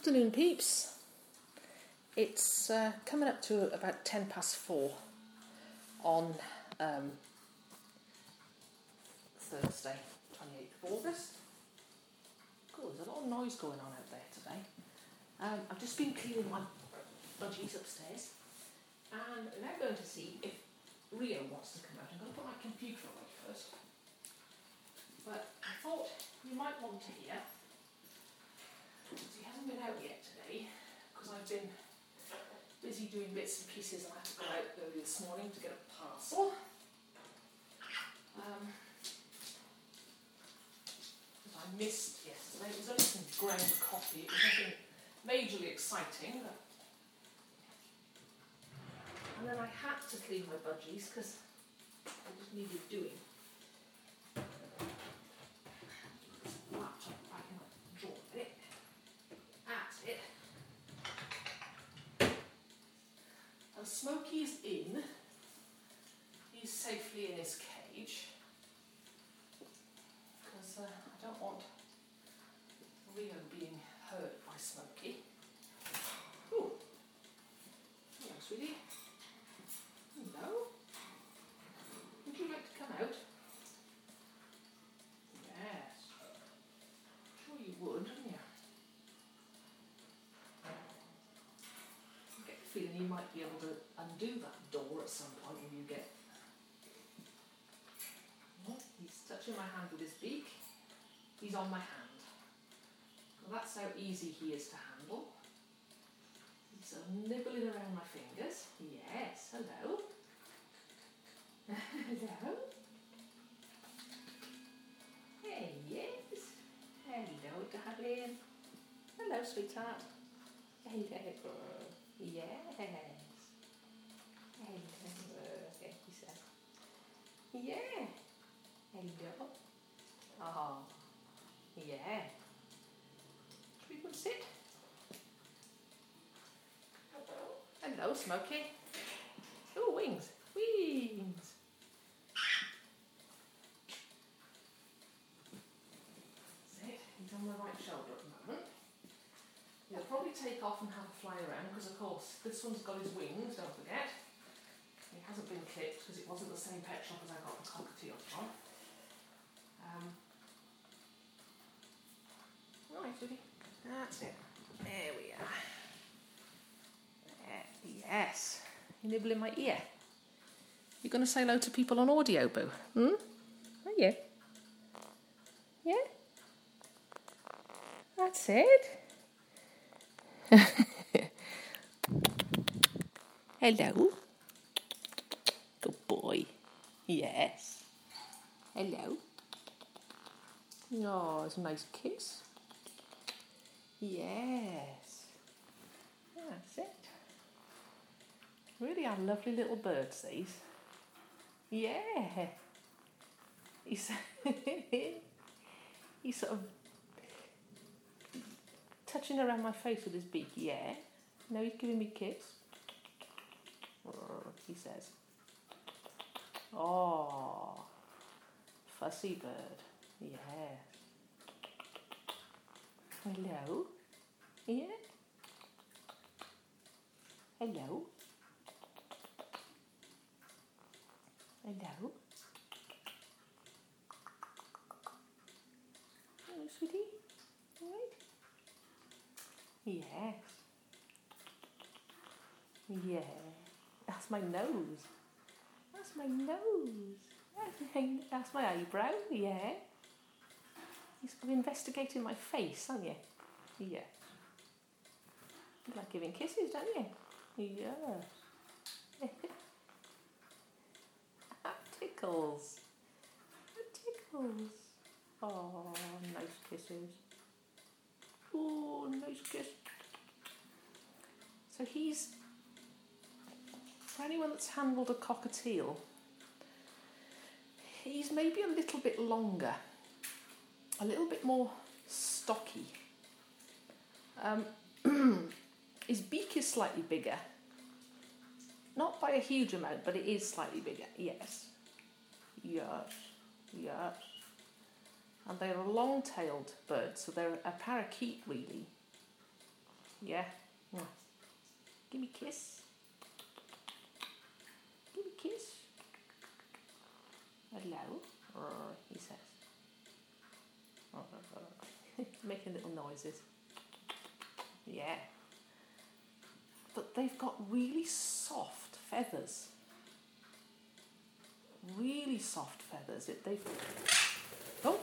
Afternoon, peeps. It's coming up to about 4:10 on Thursday, 28th of August. Cool, there's a lot of noise going on out there today. I've just been cleaning my budgies upstairs, and we're now going to see if Rio wants to come out. I'm going to put my computer away first, but I thought you might want to hear. He hasn't been out yet today because I've been busy doing bits and pieces, and I had to go out early this morning to get a parcel. I missed yesterday. It was only some ground coffee. It was nothing majorly exciting. And then I had to clean my budgies because I just needed doing. Laptop back in the drawer a minute. That's it. And Smokey's in. He's safely in his cage. Because I don't want Rio being hurt by Smokey. Ooh. Hello, sweetie. Hello. Would you like to come out? Yes. Sure you would, wouldn't you? I get the feeling you might be able to undo that door at some point when you get... Oh, he's touching my hand with his beak. He's on my hand. Well, that's how easy he is to handle. He's nibbling around my fingers. Yes, hello. Hello. Hey, yes. Hello, darling. Hello, sweetheart. Hello. Yes. Hello. He said. Yeah. Hello. Oh. Yeah. Should we go and sit? Hello, Smokey. Oh, wings. Wings. That's it. He's on my right shoulder at the moment. He'll probably take off and have a fly around because, of course, this one's got his wings, don't forget. He hasn't been clipped because it wasn't the same pet shop as I got the cockatiel from. Right, sweetie. That's it. There we are. Yes. You nibbling my ear. You're going to say hello to people on audio, boo? Are you? Yeah? That's it. Hello. Good boy. Yes. Hello. Oh, it's a nice kiss. Yes. That's it. Really are lovely little birds, these. Yeah. He's sort of touching around my face with his beak. Yeah. No, he's giving me a kiss. He says. Oh, fussy bird. Yeah. Hello. Yeah. Hello. Hello. Hello, sweetie. All right? Yes. Yeah. That's my nose. That's my nose. That's my eyebrow. Yeah. You're investigating my face, aren't you? Yeah. You like giving kisses, don't you? Yeah. Tickles. Tickles. Oh, nice kisses. Oh, nice kiss. So he's, for anyone that's handled a cockatiel, he's maybe a little bit longer, a little bit more stocky. His beak is slightly bigger. Not by a huge amount, but it is slightly bigger. Yes. Yes. Yes. And they're a long-tailed bird, so they're a parakeet, really. Yeah. Give me a kiss. Give me a kiss. Hello, he says. Making little noises. Yeah. But they've got really soft feathers. Really soft feathers. Oh.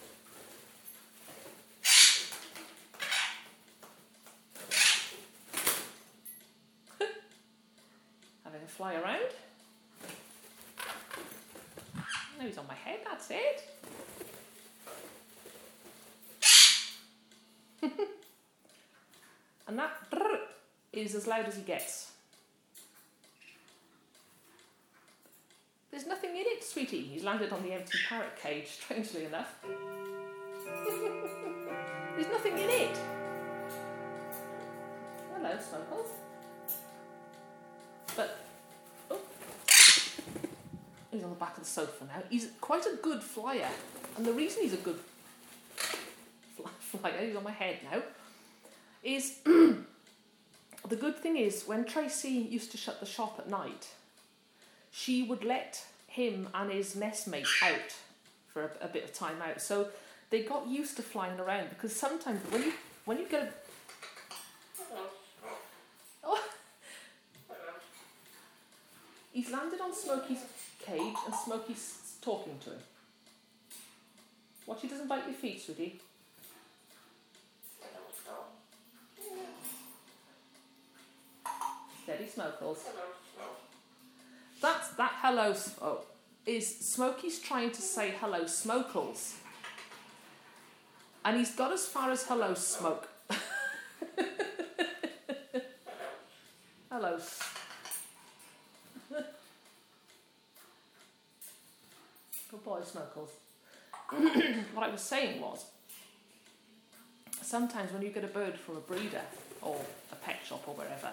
Having a fly around. Now he's on my head, that's it. And that is as loud as he gets. There's nothing in it, sweetie. He's landed on the empty parrot cage, strangely enough. There's nothing in it. Hello, Smuggles. But, oh, he's on the back of the sofa now. He's quite a good flyer. And the reason he's a good flyer, he's on my head now, is the good thing is when Tracy used to shut the shop at night, she would let him and his nestmate out for a bit of time out. So they got used to flying around, because sometimes when you get he's landed on Smokey's cage and Smokey's talking to him. Watch, he doesn't bite your feet, sweetie. Steady, Smokles. That hello is Smokey's trying to say hello, Smokles. And he's got as far as hello, Smoke. Hello. Good boy, Smokles. What I was saying was, sometimes when you get a bird from a breeder or a pet shop or wherever,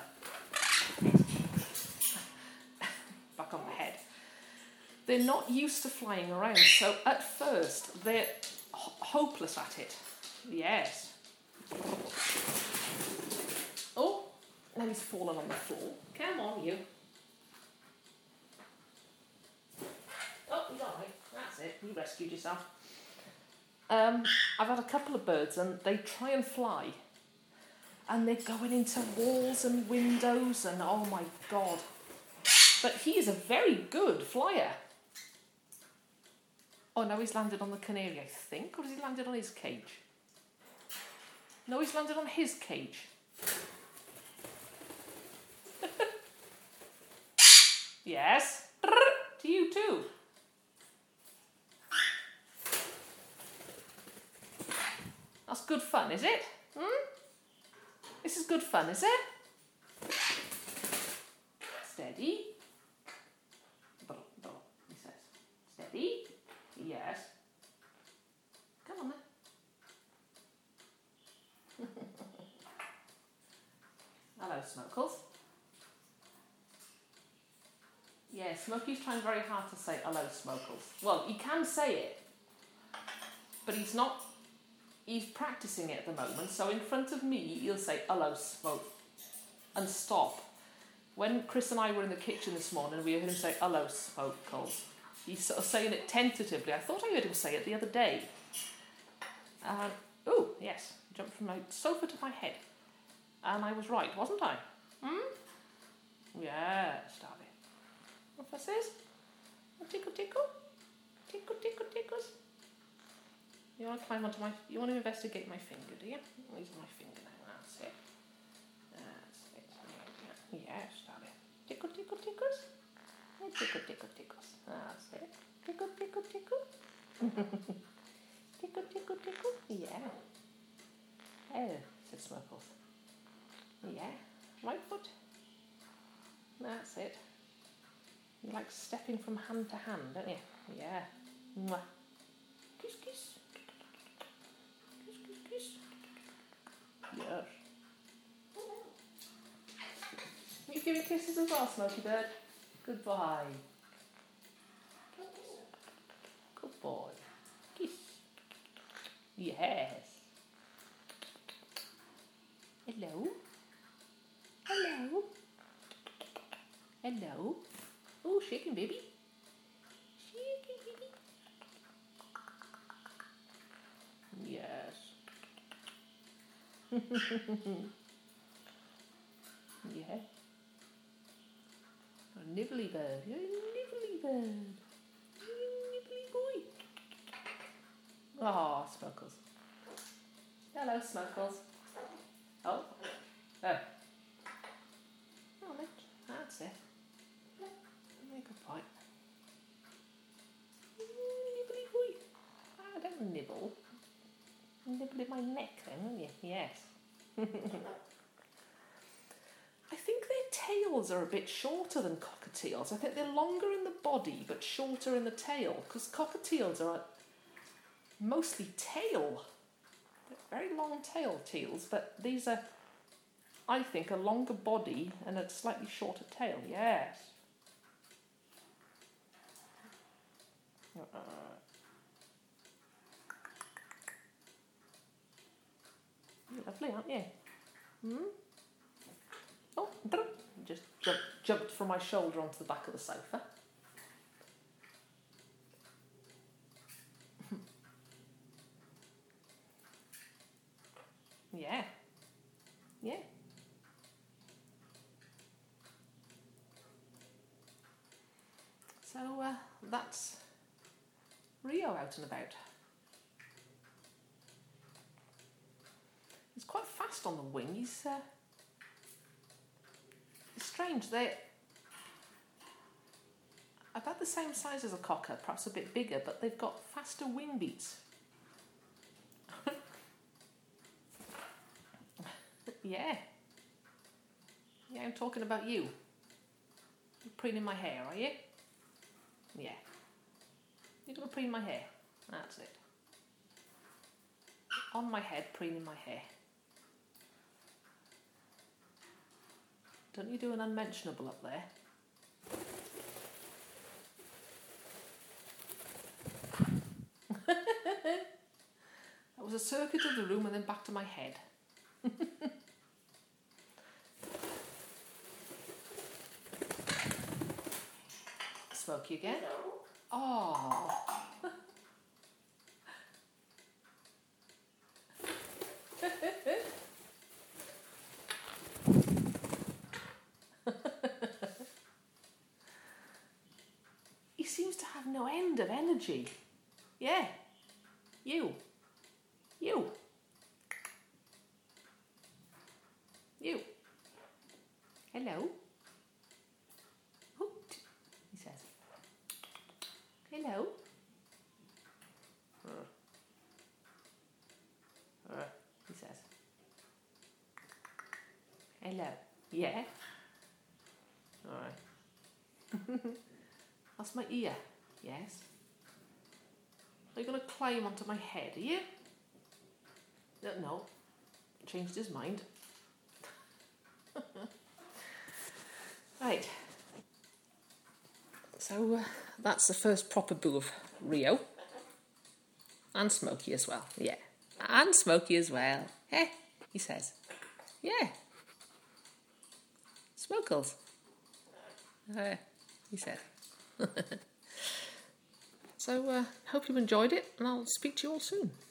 back on my head, they're not used to flying around, so at first they're hopeless at it. Yes. Oh, now he's fallen on the floor. Come on, you. Oh, he's all right. That's it. You rescued yourself. I've had a couple of birds and they try and fly and they're going into walls and windows and oh my God. But he is a very good flyer. Oh, now he's landed on the canary, I think, or has he landed on his cage? No, he's landed on his cage. Yes. To you too. That's good fun, is it? This is good fun, is it? Steady. He says. Steady. Yes. Come on then. Hello, Smokles. Yeah, Smokey's trying very hard to say hello, Smokles. Well, he can say it, but he's not. He's practicing it at the moment, so in front of me, he'll say, hello, Smoke, and stop. When Chris and I were in the kitchen this morning, we heard him say, hello, Smokles. He's sort of saying it tentatively. I thought I heard him say it the other day. Oh, yes, jumped from my sofa to my head. And I was right, wasn't I? Yes, darling. What this is? A tickle, tickle? Tickle, tickle, tickles? You want to climb onto you want to investigate my finger, do you? These are my finger now, that's it. That's it. Yes, darling. Tickle, tickle, tickles? Tickle, tickle, tickles. That's it. Tickle, tickle, tickle. Tickle, tickle, tickle. Yeah. Oh, said Smokles. Yeah. Right foot. That's it. You like stepping from hand to hand, don't you? Yeah. Mwah. Kiss, kiss. Kiss, kiss, kiss. Yes. You giving kisses as well, Smoky Bird? Good boy. Good boy. Kiss. Yes. Hello. Hello. Oh, shaking baby. Shaking baby. Yes. Yeah. A nibbly bird. You're a nibbly bird. You're a nibbly boy. Oh, Smuggles. Hello, Smuggles. Oh. Oh. Oh, that's it. Make a point. Nibbly boy. Ah, don't nibble. Nibble in my neck then, won't you? Yes. I think their tails are a bit shorter than cockatiels. I think they're longer in the body but shorter in the tail, because cockatiels are mostly tail. They're very long tail teals, but these are, I think, a longer body and a slightly shorter tail. Yes. You're lovely, aren't you? Oh, just jumped from my shoulder onto the back of the sofa. Yeah. Yeah. So that's Rio out and about. He's quite fast on the wing. He's it's strange. They're about the same size as a cocker, perhaps a bit bigger, but they've got faster wing beats. Yeah. Yeah, I'm talking about you. You're preening my hair, are you? Yeah. You're going to preen my hair. That's it. On my head, preening my hair. Don't you do an unmentionable up there? That was a circuit of the room and then back to my head. Smokey again. Oh. He seems to have no end of energy. Yeah. You. You. You. Hello. Hoot, he says. Hello. He says. Hello. Yeah. All right. That's my ear. Yes. Are you going to climb onto my head, are you? No. Changed his mind. Right. So that's the first proper boo of Rio. And Smokey as well. Yeah. And Smokey as well. Eh? He says. Yeah. Smokles. He said. So, hope you enjoyed it, and I'll speak to you all soon.